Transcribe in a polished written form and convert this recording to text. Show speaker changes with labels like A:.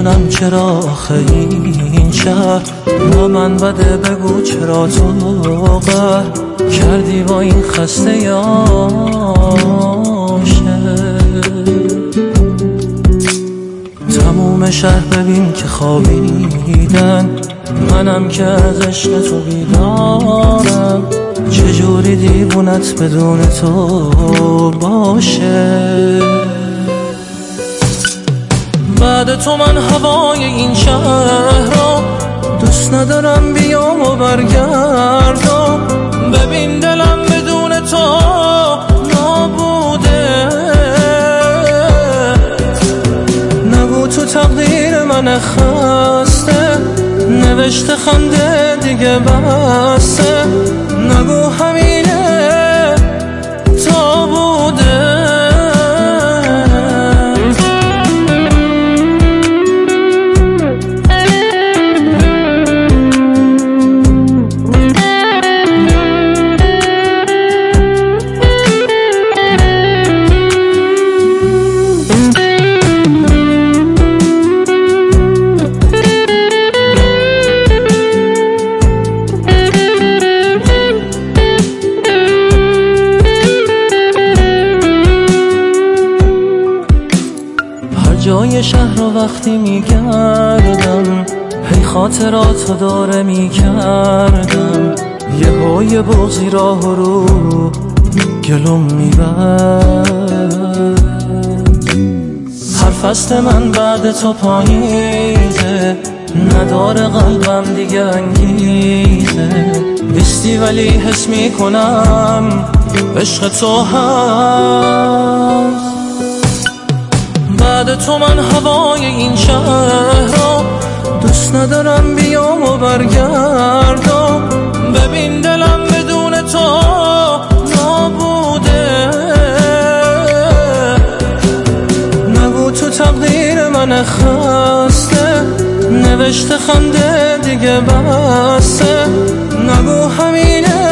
A: نمیدونم چرا آخه این شهر با من بده، بگو چرا تو قهر کردی با این خسته عاشق. تموم شهر ببین که خوابیدن، منم که از عشق تو بیدارم. چجوری دیوونت بدون تو باشه؟ بعد تو من هوای این شهر رو دوست ندارم، بیام و برگردم. ببین دلم بدون تو نابوده. نگو تو تقدیر من خسته نوشته خنده دیگه بسته. نگو همینه تا بوده. جای شهر رو وقتی میگردم، هی خاطراتو داره میکردم. یه های بغضی راه رو گلوم میبرد. هر فصل من بعد تو پاییزه، نداره قلبم دیگه انگیزه. نیستی ولی حس میکنم عشق تو هست. بعد تو من هوای این شهر رو دوست ندارم، بیام و برگردم. ببین دلم بدون تو نابوده. نگو تو تقدیر من خسته نوشته خنده دیگه بسته. نگو همینه